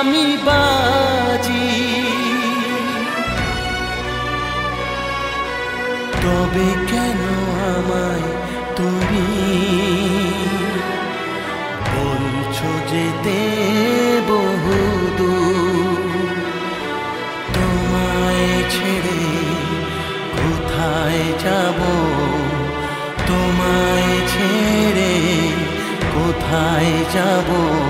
আমি বাজি, তবে কেন আমায় তুমি বলছো যেতে বহুদূর? তোমায় ছেড়ে কোথায় যাব, তোমায় ছেড়ে কোথায় যাব?